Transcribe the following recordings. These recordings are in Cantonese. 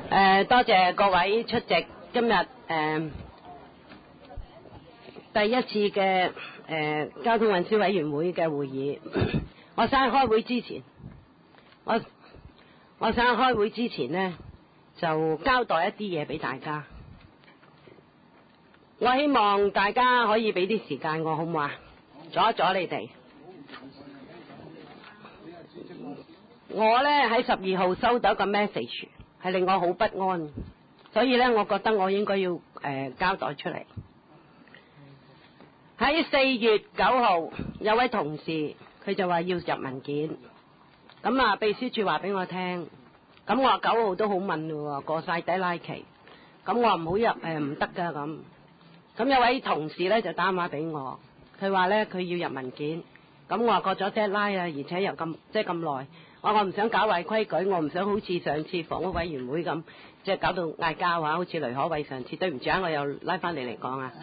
多謝各位出席今日第一次嘅交通運輸委員會嘅會議。我想開會之前，我想開會之前呢，就交代一啲嘢俾大家。我希望大家可以俾啲時間我，好唔好啊？阻一阻你哋。我呢喺12號收到一個 message， 係令我好不安，所以呢，我覺得我應該要交代出嚟。喺4月9號有位同事佢就話要入文件，咁啊秘書處話俾我聽，咁我話9號都好問喎，過晒底拉期，咁我話唔好入唔得噶咁。咁有位同事呢就打電話俾我，佢話呢，佢要入文件，咁我話過咗 deadline 啊，而且又咁耐，我唔想搞壞規矩，我唔想好似上次房屋委員會咁，即係搞到嗌交啊，好似雷可偉上次，對唔住啊，我又拉翻你嚟講啊。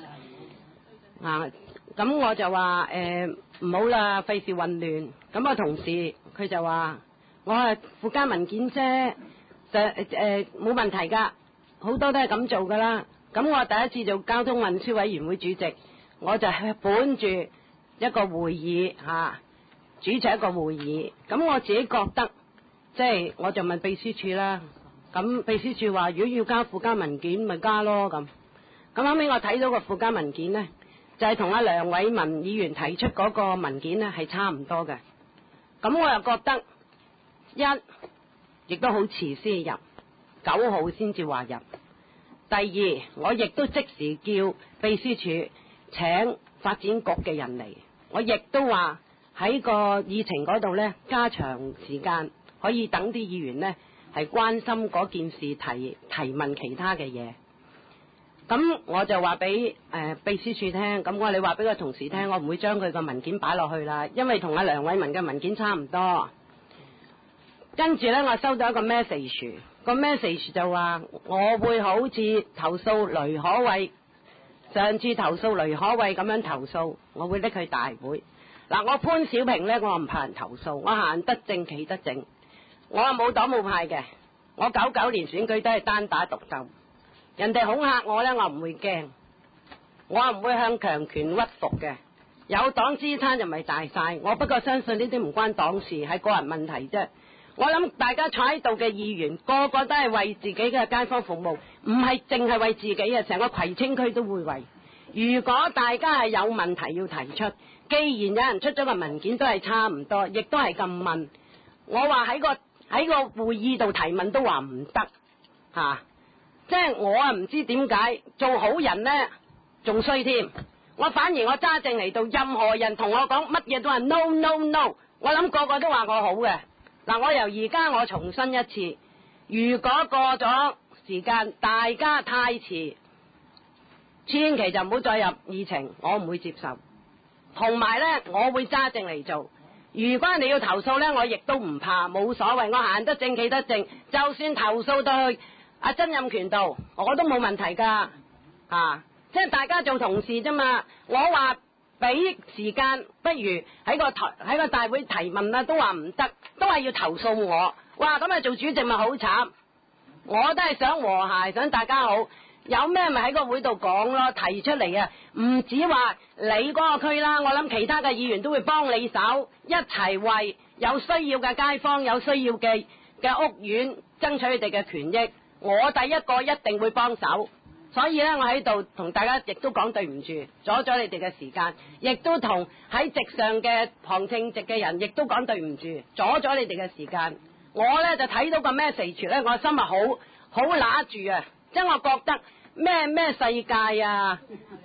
咁我就話唔好啦，費事混亂。咁我同事佢就話我係附加文件啫，冇問題噶，好多都係咁做噶啦。咁我第一次做交通運輸委員會主席，我就係本住一個會議主持一個會議。咁我自己覺得，即係我就問秘書處啦。咁秘書處話如果要加附加文件咪加咯咁。咁後尾我睇到個附加文件呢，就係同阿梁偉文議員提出嗰個文件呢係差唔多嘅。咁我又覺得亦都好遲先入，9號先至話入。第二，我亦都即時叫秘書處請發展局嘅人嚟，我亦都話喺個議程嗰度呢加長時間，可以等啲議員呢係關心嗰件事提問其他嘅嘢。咁我就話俾秘書處聽，咁我你話俾個同事聽，我唔會將佢個文件擺落去啦，因為同阿梁偉文嘅文件差唔多。跟住呢，我收到一個 message， 個 message 就話我會好似投訴雷可偉，上次投訴雷可偉咁樣投訴，我會拎去大會。嗱，我潘小平呢，我唔怕人投訴，我行得正企得正，我冇黨冇派嘅，我99年選舉都係單打獨鬥，人哋恐嚇我呢，我唔會驚，我唔會向強權屈服嘅，有黨支撐就咪大晒。我不過相信呢啲唔關黨事，係個人問題啫。我諗大家坐喺度嘅議員個個都係為自己嘅街坊服務，唔係淨係為自己嘅，成個葵青區都會為。如果大家係有問題要提出，既然有人出咗個文件都係差唔多，亦都係咁問，我話喺個會議度提問都話唔得即係我唔知點解做好人呢仲衰添。我反而我揸正嚟到，任何人同我講乜嘢都話 no no no， 我諗個個都話我好嘅。嗱，我由而家我重申一次，如果過咗時間大家太遲，千祈就唔好再入議程，我唔會接受。同埋呢，我會揸正嚟做。如果你要投訴呢，我亦都唔怕，冇所謂，我行得正企得正，就算投訴到去阿曾蔭權度，我都冇問題噶即係大家做同事啫嘛。我話俾時間，不如喺個大會提問啦，都話唔得，都話要投訴我。哇，咁啊做主席咪好慘。我都係想和諧，想大家好，有咩咪喺個會度講咯，提出嚟啊，唔止話你嗰個區啦，我諗其他嘅議員都會幫你手，一齊為有需要嘅街坊、有需要嘅屋苑爭取佢哋嘅權益。我第一個一定會幫手。所以呢，我喺度同大家亦都講對唔住，阻咗你哋嘅時間，亦都同喺席上嘅旁聽席嘅人亦都講對唔住，阻咗你哋嘅時間。我呢就睇到個 message 呢，我心係好揦住啊！即係我覺得咩世界啊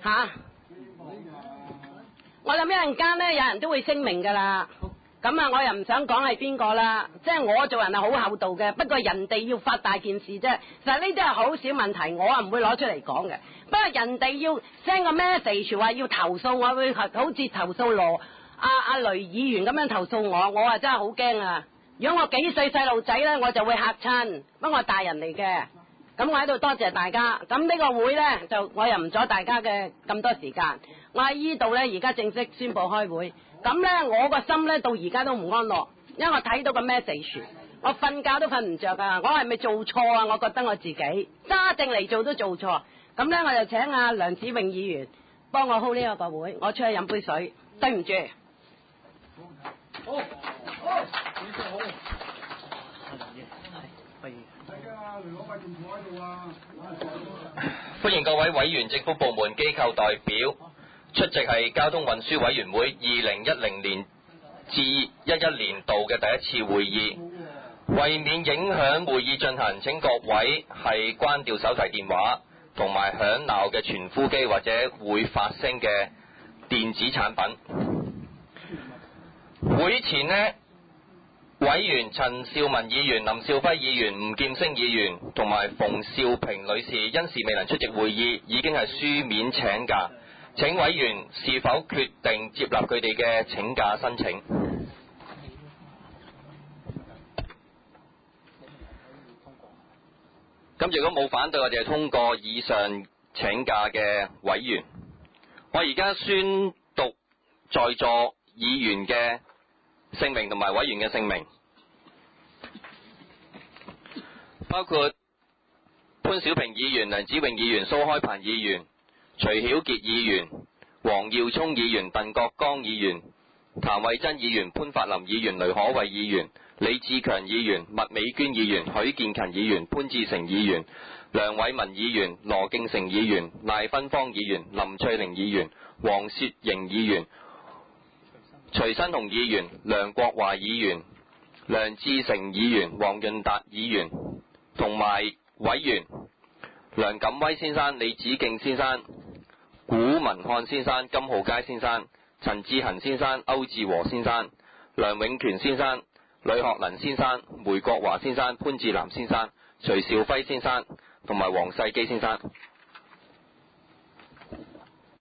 我諗一陣間呢，有人都會聲明噶啦。咁啊，我又唔想講係邊個啦，即係我做人係好厚道嘅，不過人哋要發大件事啫。其實呢啲係好少問題，我啊唔會攞出嚟講嘅。不過人哋要 send 個 message 話要投訴，我會好似投訴阿雷議員咁樣投訴我啊真係好驚啊！如果我幾歲細路仔呢，我就會嚇親，不過我係大人嚟嘅。咁我喺度多謝大家。咁呢個會呢，就我又唔阻大家嘅咁多時間。我喺呢度呢，而家正式宣佈開會。咁呢，我個心呢，到而家都唔安樂，因為我睇到個 message， 我瞓覺都瞓唔着㗎，我係咪做錯啊？我覺得我自己揸正嚟做都做錯，咁咧我就請阿梁子穎議員幫我 hold 呢一個會，我出去飲杯水，對唔住。 好， 歡迎各位委員、政府部門、機構代表出席係交通運輸委員會2010年至11年度嘅第一次會議。為免影響會議進行，請各位係關掉手提電話同埋響鬧嘅傳呼機或者會發聲嘅電子產品。會前呢，委員陳兆文議員、林兆輝議員、吳劍星議員同埋馮兆平女士因事未能出席會議，已經係書面請假。請委員是否決定接納佢哋嘅請假申請？咁如果冇反對，我哋就通過以上請假嘅委員。我而家宣讀在座議員嘅姓名同埋委員嘅姓名，包括潘小平議員、梁子穎議員、蘇開鵬議員、徐曉傑議員、黃耀聰議員、鄧國剛議員、譚慧珍議員、潘法林議員、雷可慧議員、李志強議員、麥美娟議員、許建勤議員、潘志成議員、梁偉文議員、羅敬成議員、賴芬芳議員、林翠玲議員、黃雪瑩議員、徐新雄議員、梁國華議員、梁志成議員、黃潤達議員同埋委員梁錦威先生、李子敬先生、古文漢先生、金浩佳先生、陳志恒先生、歐志和先生、梁永權先生、呂學能先生、梅國華先生、潘志南先生、徐兆輝先生同埋黃世基先生。